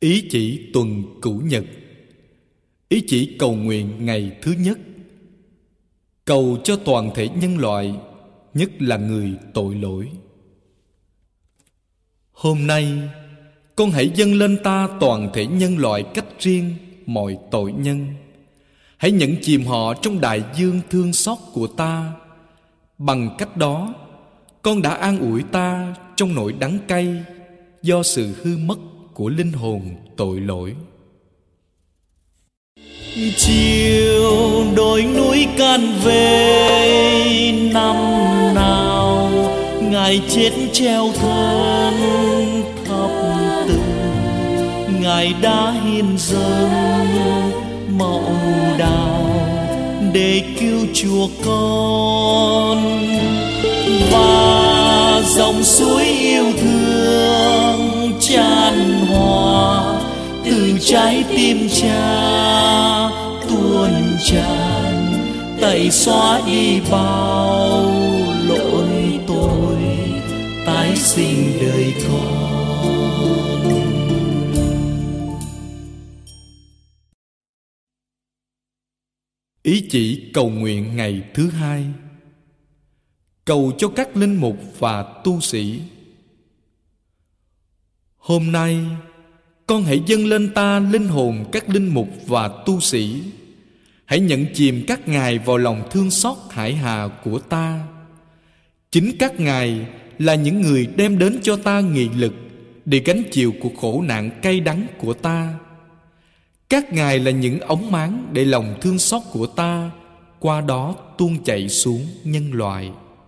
Ý chỉ tuần Cửu Nhật. Ý chỉ cầu nguyện ngày thứ nhất, cầu cho toàn thể nhân loại, nhất là người tội lỗi. Hôm nay, con hãy dâng lên ta toàn thể nhân loại cách riêng mọi tội nhân. Hãy nhận chìm họ trong đại dương thương xót của ta. Bằng cách đó, con đã an ủi ta trong nỗi đắng cay do sự hư mất của linh hồn tội lỗi. Chiều đồi núi can về năm nào, Ngài chết treo thân thập tự. Ngài đã hiến dâng mẫu đào để cứu chuộc con, và dòng suối yêu thương tràn hòa từ trái tim Cha tuôn tràn, tẩy xóa đi bao lỗi tội, tái sinh đời con. Ý chỉ cầu nguyện ngày thứ hai, cầu cho các linh mục và tu sĩ. Hôm nay, con hãy dâng lên ta linh hồn các linh mục và tu sĩ. Hãy nhận chìm các ngài vào lòng thương xót hải hà của ta. Chính các ngài là những người đem đến cho ta nghị lực để gánh chịu cuộc khổ nạn cay đắng của ta. Các ngài là những ống máng để lòng thương xót của ta qua đó tuôn chảy xuống nhân loại.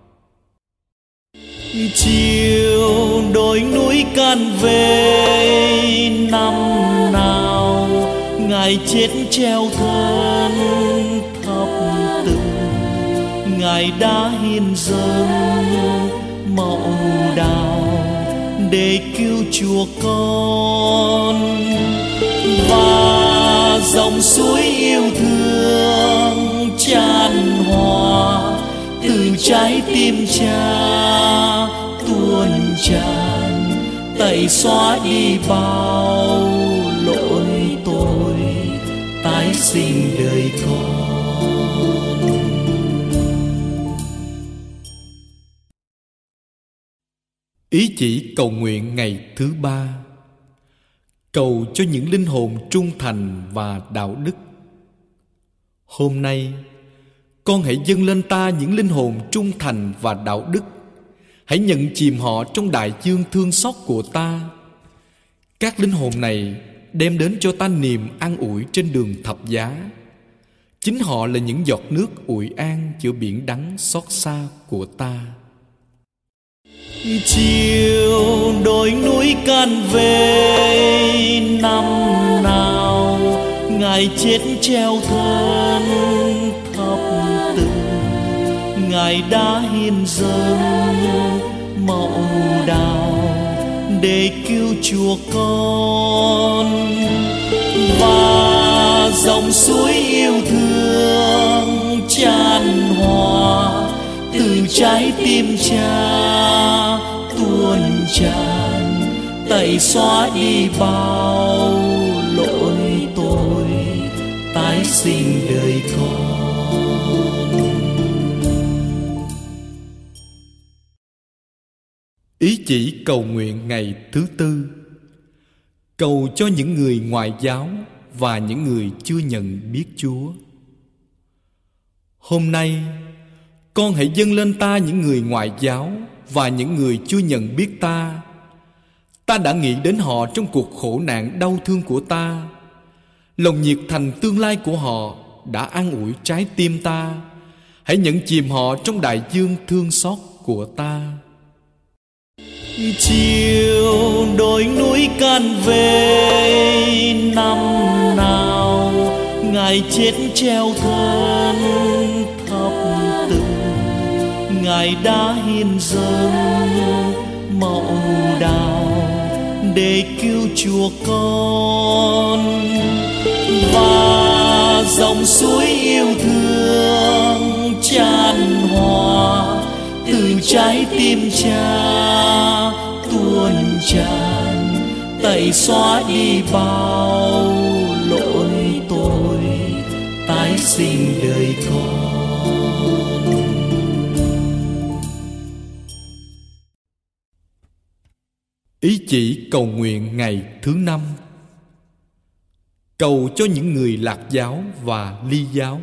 Chiều đồi núi can về năm nào, Ngài chết treo thân thập tự. Ngài đã hiến dâng mẫu đào để cứu chuộc con, và dòng suối yêu thương tràn hòa từ trái tim Cha tuôn tràn, tẩy xóa đi bao lỗi tội, tái sinh đời con. Ý chỉ cầu nguyện ngày thứ ba, cầu cho những linh hồn trung thành và đạo đức. Hôm nay, con hãy dâng lên ta những linh hồn trung thành và đạo đức. Hãy nhận chìm họ trong đại dương thương xót của ta. Các linh hồn này đem đến cho ta niềm an ủi trên đường thập giá. Chính họ là những giọt nước ủi an giữa biển đắng xót xa của ta. Chiều đồi núi can về năm nào, Ngài chết treo thân thập tự. Ngài đã hiến dâng mẫu đào để cứu chuộc con, và dòng suối yêu thương tràn hòa từ trái tim Cha tuôn tràn, tẩy xóa đi bao lỗi tội, tái sinh đời con. Ý chỉ cầu nguyện ngày thứ tư, cầu cho những người ngoại giáo và những người chưa nhận biết Chúa. Hôm nay, con hãy dâng lên ta những người ngoại giáo và những người chưa nhận biết ta. Ta đã nghĩ đến họ trong cuộc khổ nạn đau thương của ta. Lòng nhiệt thành tương lai của họ đã an ủi trái tim ta. Hãy nhận chìm họ trong đại dương thương xót của ta. Chiều đồi núi can về năm nào, Ngài chết treo thân thập tự. Ngài đã hiến dâng mẫu đào để cứu chuộc con, và dòng suối yêu thương tràn hòa từ trái tim Cha tuôn tràn, tẩy xóa đi bao lỗi tôi, tái sinh đời con. Ý chỉ cầu nguyện ngày thứ 5. Cầu cho những người Lạc giáo và Ly giáo.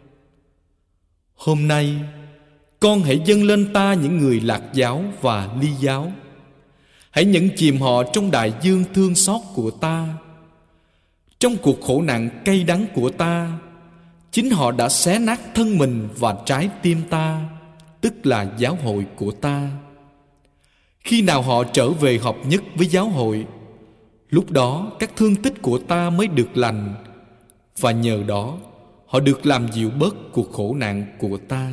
Hôm nay, con hãy dâng lên ta những người Lạc giáo và Ly giáo. Hãy nhẫn chìm họ trong đại dương thương xót của ta. Trong cuộc khổ nạn cay đắng của ta, chính họ đã xé nát thân mình và trái tim ta, tức là giáo hội của ta. Khi nào họ trở về hợp nhất với giáo hội, lúc đó các thương tích của ta mới được lành, và nhờ đó họ được làm dịu bớt cuộc khổ nạn của ta.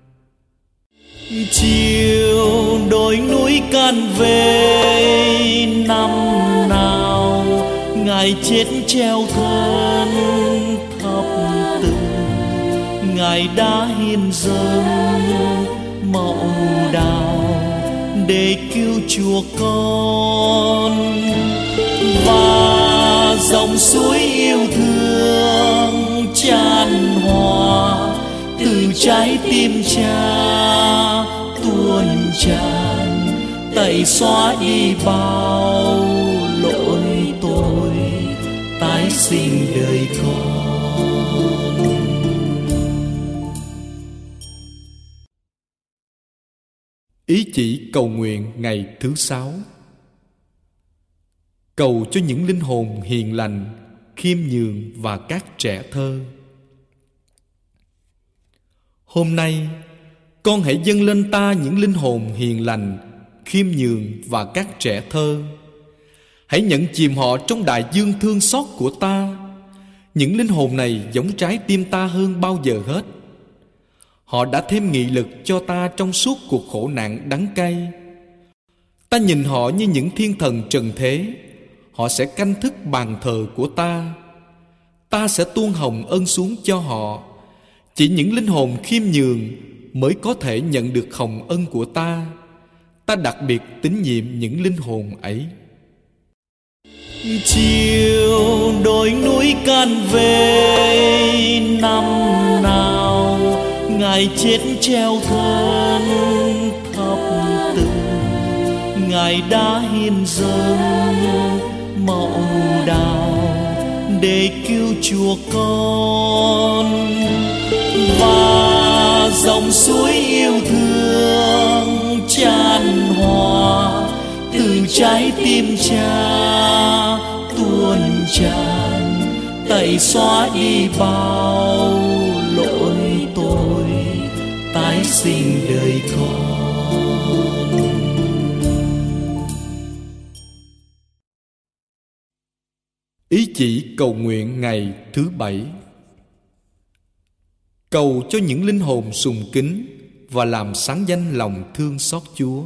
Chiều đồi núi can về năm nào, Ngài chết treo thân thập tự, Ngài đã hiến dâng mẫu đào để cứu chuộc con. Và dòng suối yêu thương tràn hòa từ trái tim Cha tuôn tràn, tẩy xóa đi bao lỗi tôi, tái sinh đời con. Ý chỉ cầu nguyện ngày thứ 6. Cầu cho những linh hồn hiền lành, khiêm nhường và các trẻ thơ. Hôm nay, con hãy dâng lên ta những linh hồn hiền lành, khiêm nhường và các trẻ thơ. Hãy nhận chìm họ trong đại dương thương xót của ta. Những linh hồn này giống trái tim ta hơn bao giờ hết. Họ đã thêm nghị lực cho ta trong suốt cuộc khổ nạn đắng cay. Ta nhìn họ như những thiên thần trần thế. Họ sẽ canh thức bàn thờ của ta. Ta sẽ tuôn hồng ân xuống cho họ. Chỉ những linh hồn khiêm nhường mới có thể nhận được hồng ân của ta. Ta đặc biệt tín nhiệm những linh hồn ấy. Chiều đồi núi can về năm nào, Ngài chết treo thân thập tự, Ngài đã hiến dâng mẫu đào để cứu chuộc con. Và dòng suối yêu thương tràn hòa từ trái tim Cha tuôn tràn, tẩy xóa đi bao lỗi tôi, tái sinh đời con. Ý chỉ cầu nguyện ngày thứ 7. Cầu cho những linh hồn sùng kính và làm sáng danh lòng thương xót Chúa.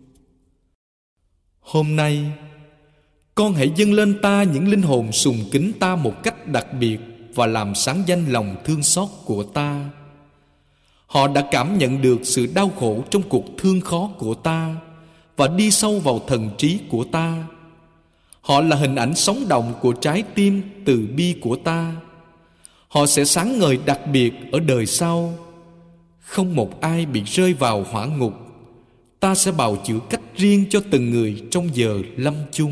Hôm nay, con hãy dâng lên ta những linh hồn sùng kính ta một cách đặc biệt và làm sáng danh lòng thương xót của ta. Họ đã cảm nhận được sự đau khổ trong cuộc thương khó của ta và đi sâu vào thần trí của ta. Họ là hình ảnh sống động của trái tim từ bi của ta. Họ sẽ sáng ngời đặc biệt ở đời sau. Không một ai bị rơi vào hỏa ngục. Ta sẽ bào chữa cách riêng cho từng người trong giờ lâm chung.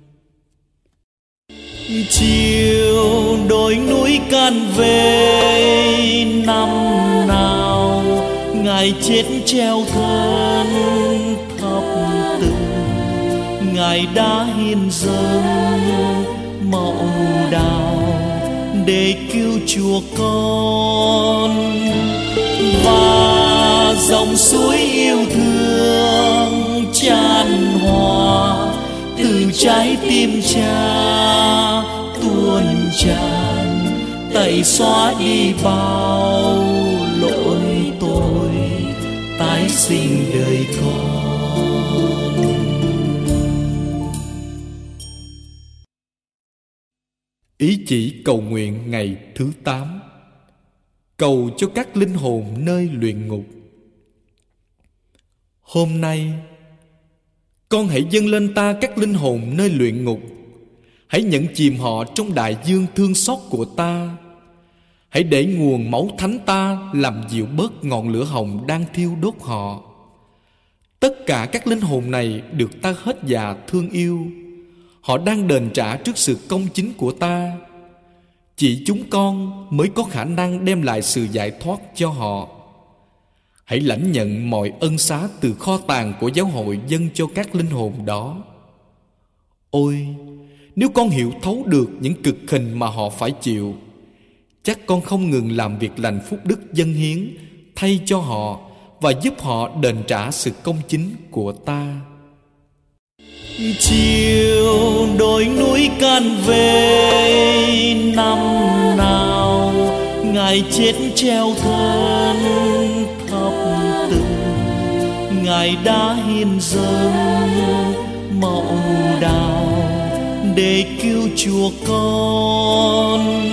Chiều đồi núi can về năm nào, Ngài chết treo thân thập tự, Ngài đã hiến dâng mẫu đào để cứu chuộc con. Và dòng suối yêu thương tràn hòa từ trái tim Cha tuôn tràn, tẩy xóa đi bao lỗi tôi, tái sinh đời con. Ý chỉ cầu nguyện ngày thứ 8. Cầu cho các linh hồn nơi luyện ngục. Hôm nay, con hãy dâng lên ta các linh hồn nơi luyện ngục Hãy nhận chìm họ trong đại dương thương xót của ta. Hãy để nguồn máu thánh ta làm dịu bớt ngọn lửa hồng đang thiêu đốt họ. Tất cả các linh hồn này được ta hết dạ thương yêu. Họ đang đền trả trước sự công chính của ta. Chỉ chúng con mới có khả năng đem lại sự giải thoát cho họ. Hãy lãnh nhận mọi ân xá từ kho tàng của giáo hội dâng cho các linh hồn đó. Ôi, nếu con hiểu thấu được những cực hình mà họ phải chịu, chắc con không ngừng làm việc lành phúc đức dâng hiến thay cho họ và giúp họ đền trả sự công chính của ta. Chiều đồi núi can về năm nào, Ngài chết treo thân thập tự. Ngài đã hiến dâng mẫu đào để cứu chuộc con.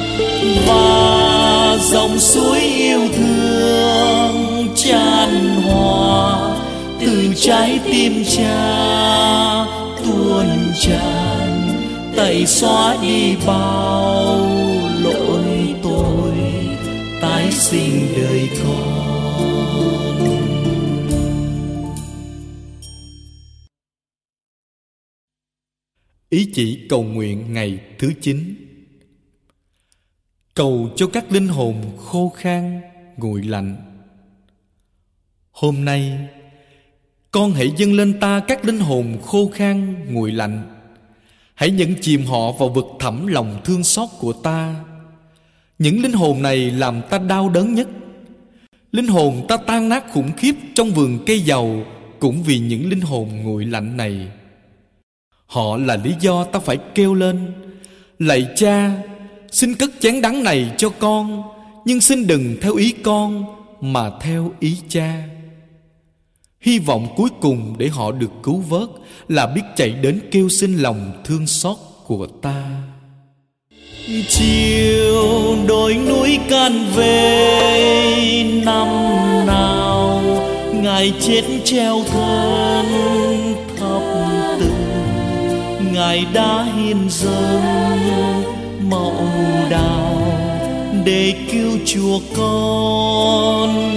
Và dòng suối yêu thương tràn hòa từ trái tim Cha tuôn tràn, tẩy xóa đi bao lỗi tôi, tái sinh đời con. Ý chỉ cầu nguyện ngày thứ 9. Cầu cho các linh hồn khô khan, nguội lạnh. Hôm nay, con hãy dâng lên ta các linh hồn khô khan, nguội lạnh. Hãy nhận chìm họ vào vực thẳm lòng thương xót của ta. Những linh hồn này làm ta đau đớn nhất. Linh hồn ta tan nát khủng khiếp trong vườn cây dầu cũng vì những linh hồn nguội lạnh này. Họ là lý do ta phải kêu lên: lạy Cha, xin cất chén đắng này cho con, nhưng xin đừng theo ý con mà theo ý Cha. Hy vọng cuối cùng để họ được cứu vớt là biết chạy đến kêu xin lòng thương xót của ta. Chiều đồi núi can về năm nào, Ngài chết treo thân thập tự. Ngài đã hiến dâng mẫu đào để cứu chuộc con.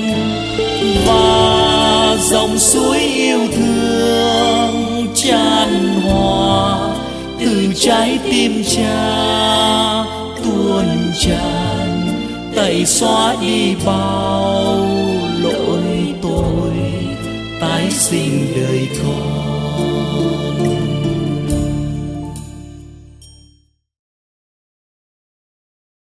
Và dòng suối yêu thương tràn hòa từ trái tim Cha tuôn tràn, tẩy xóa đi bao lỗi tôi, tái sinh đời con.